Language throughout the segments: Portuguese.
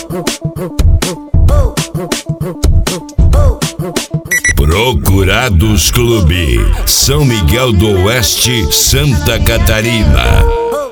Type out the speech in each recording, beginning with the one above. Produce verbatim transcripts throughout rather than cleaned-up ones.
Procurados Clube, São Miguel do Oeste, Santa Catarina.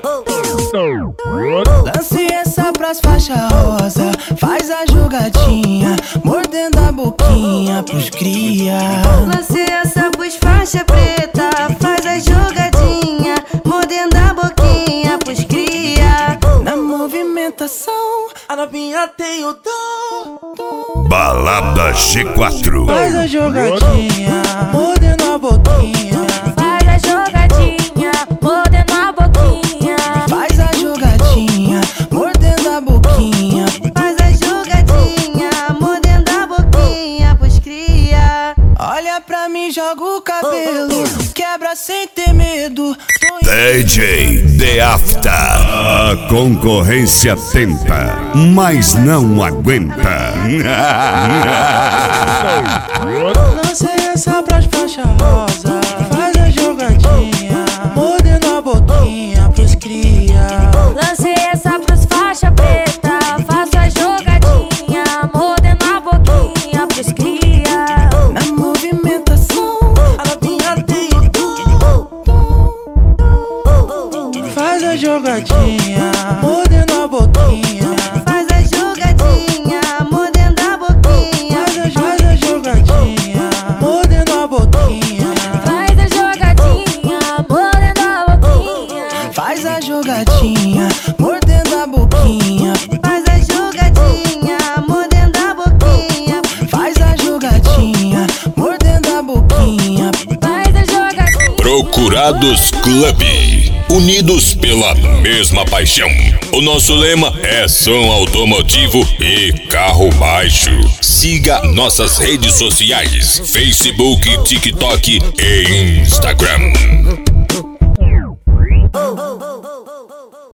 Lance essa pras faixa rosa, faz a jogadinha, mordendo a boquinha pros cria. Lance essa pros faixa preta, faz a jogadinha, mordendo a boquinha pros cria. Na movimentação, a novinha tem o dom. Balada G quatro. Faz a jogadinha, mordendo a boquinha. Faz a jogadinha, mordendo a boquinha. Faz a jogadinha, mordendo a boquinha. Faz a jogadinha, mordendo a boquinha pros cria. Olha pra mim, joga o cabelo, quebra sem ter medo. D J The After. A concorrência tenta, mas não aguenta. Lancei essa pras faixa rosa, faz a jogadinha, mordendo a boquinha pros cria. Lancei essa pros faixa preta, faço a jogadinha, mordendo a boquinha pros cria. Na movimentação, a novinha tem o dom. Faz a jogadinha, mordendo a boquinha. Faz a jogadinha, mordendo a boquinha. Faz a jogadinha, mordendo a boquinha. Faz a jogadinha, mordendo a boquinha. Faz a jogadinha, mordendo a boquinha. Faz a jogadinha, mordendo a boquinha. Faz a jogadinha, mordendo a boquinha. Faz a jogadinha. Procurados Clube, unidos pela mesma paixão. O nosso lema é som automotivo e carro baixo. Siga nossas redes sociais: Facebook, TikTok e Instagram.